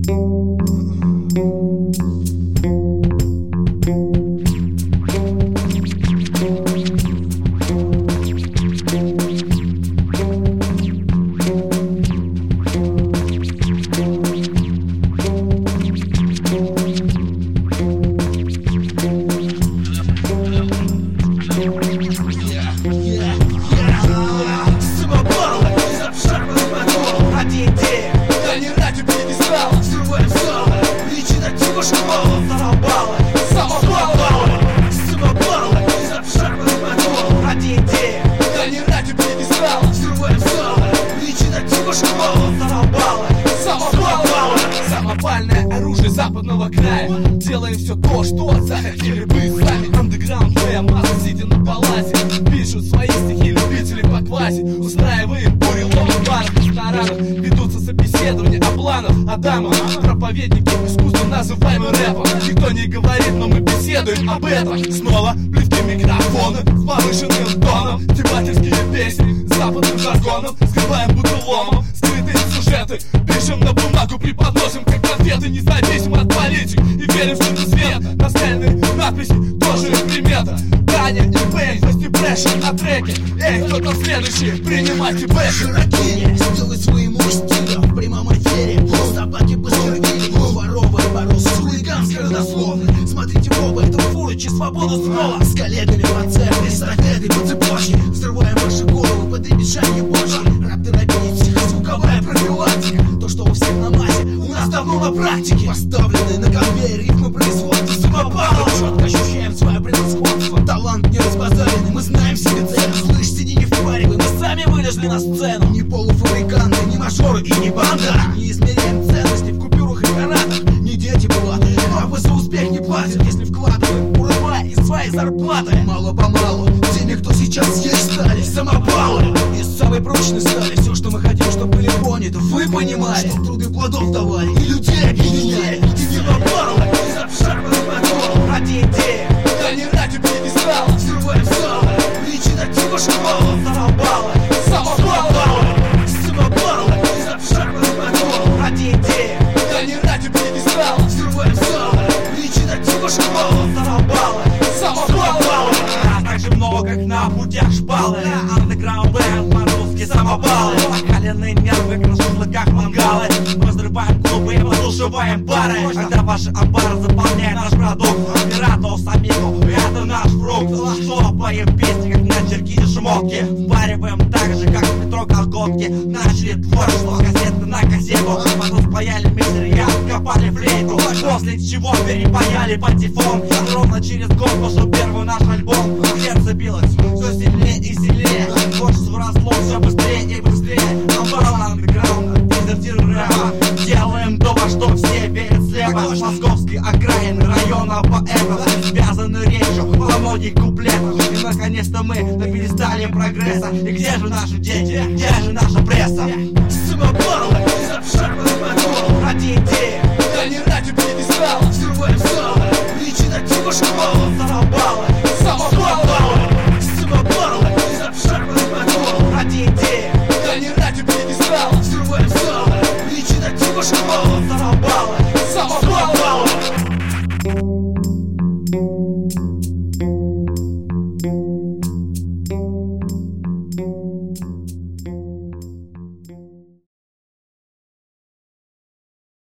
Самопальное оружие западного края. Делаем все то, что захотели бы сами. Андеграунд, твоя масса, сидя на паласе, пишут свои стихи любители поквасить. Устраиваем бурелом в барах, ресторанах. Ведутся собеседования о планах Адама. Проповедники искусства, называемый рэпом. Никто не говорит, но мы беседуем об этом. Снова плевки микрофона с повышенным тоном. Тематические песни с западным жаргоном. Скрываем бутыломом скрытые сюжеты. Пишем на бумагу, преподносим как конфеты. Независимо от политик и верим, что это свет. Настольные надписи тоже примета. Таня и Бэй, Депрессион на треке. Эй, кто там следующий? Принимайте бэк. Широкие, сделай своему стилю в прямом эфире. Собаки постервили, воровы боролся с хулиганской родословной. Смотрите в оба, это фурычи, свободу слова. С коллегами по цеху, эстафеты по цепочке. Взрываем ваши головы под дребезжание бочки. Рэп-терапия, психозвуковая профилактика. То, что у всех на мазе, у нас давно на практике. Поставленные на конвейер рифмы производства самопала. Четко ощущаем свое превосходство. Талант не разбазаренный, мы знаем себе цену. Слышь, сиди не впаривай, мы сами вылезли на сцену. Не полуфабриканты, не мажоры и не банда. Не измеряем ценности в купюрах и каратах. Не дети платы, папы за успех не платят. Если вкладываем, урывая из своей зарплаты. Мало-помалу, теми, кто сейчас есть, стали самопалы. Из самой прочной стали. Все, что мы хотим, чтобы были поняты. Вы понимали, что труды плодов давали. И людей объединяли. И самопалы, и запшарпанный мотор. Ради идеи, да не ради пьедестала. взрываем залы, речитативы школы. Самопалы, самопалы. Самопалы, и запшарпанный мотор. Ради идеи, да не ради пьедестала. Взрываем залы, речитативы школы. Самопалы, самопалы. Нас так же много, как на путях шпалы. Андеграунд бэнд, по-русски самопалы. Накаленные нервы, как на шашлыках мангалы. Мы взрываем клубы и выслушиваем бары. Когда ваши амбары заполняют наш продукт. Пиратов, самиков, это наш фрукт. Что поем песни, как на черкине шмотки. Вариваем так же, как в метро колготки. Начали творчество, кассеты на кассету. Потом спаяли материал, копали флейту. После чего перепаяли патефон. Ровно через год вышел первый наш альбом. Сердце билось все сильнее и сильнее. Творчество росло все быстрее и быстрее. Амбала андеграунда, дезертиры рэпа. Делаем то, во что все верят слепо. Московские окраины района поэтов связаны речью во многих куплетах. И наконец-то мы на пьедестале прогресса. И где же наши дети, где же наша пресса? Самопалы, и запшарпанный мотор. Ради идеи, да не ради пьедестала. Взрываем залы, речитативы школы. Самопалы, самопалы. Самопалы, и запшарпанный мотор. Ради идеи, да не ради пьедестала. Взрываем залы, речитативы школы. Самопалы, самопалы.